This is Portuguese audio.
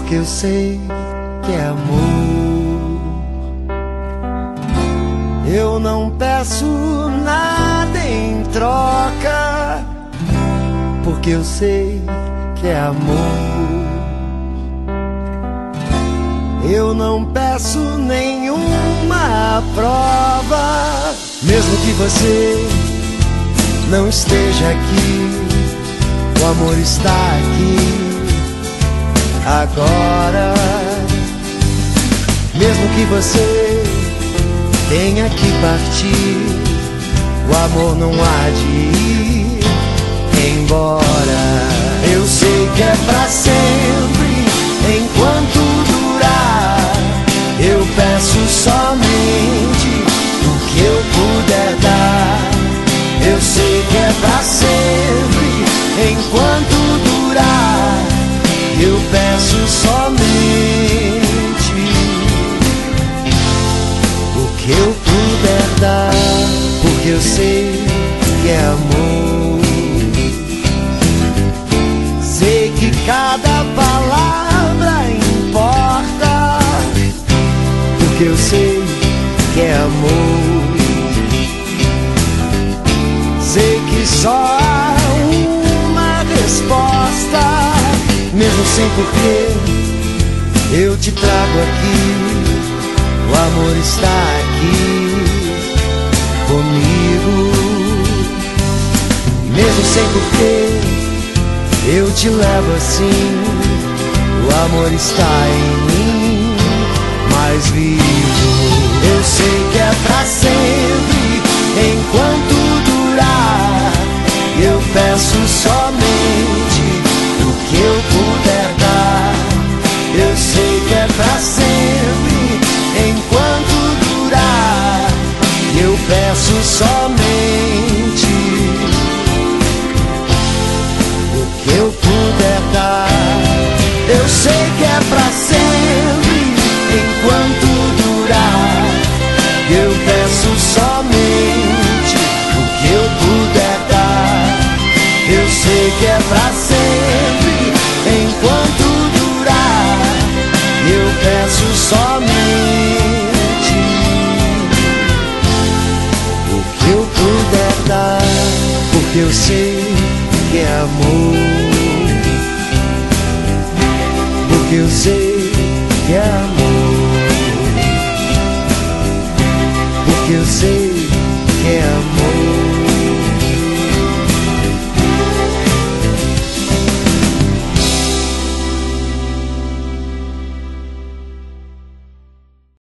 porque eu sei que é amor. Eu não peço nada em troca, porque eu sei que é amor. Eu não peço nenhuma prova, mesmo que você não esteja aqui, o amor está aqui agora. Mesmo que você tenha que partir, o amor não há de ir embora. Eu sei que é pra sempre, enquanto durar. Eu peço somente o que eu puder dar. Eu sei que é pra sempre, enquanto durar. Eu peço somente o que eu puder dar, porque eu sei que é amor. Sei que cada palavra importa, porque eu sei que é amor. Sei que só há uma resposta, mesmo sem porquê, eu te trago aqui. O amor está aqui comigo. Mesmo sem porquê, eu te levo assim. O amor está em mim, mais vivo. Eu sei que é pra sempre, enquanto durar. Eu peço somente o que eu puder dar. Eu sei que é pra sempre, enquanto durar. Eu peço somente o que eu puder dar. Eu sei que é pra sempre, enquanto durar. Eu peço somente o que eu puder dar. Eu sei que é pra sempre, enquanto durar. Eu peço somente o que eu puder dar, porque eu sei que é amor. Porque eu sei que é amor. Porque eu sei que é amor.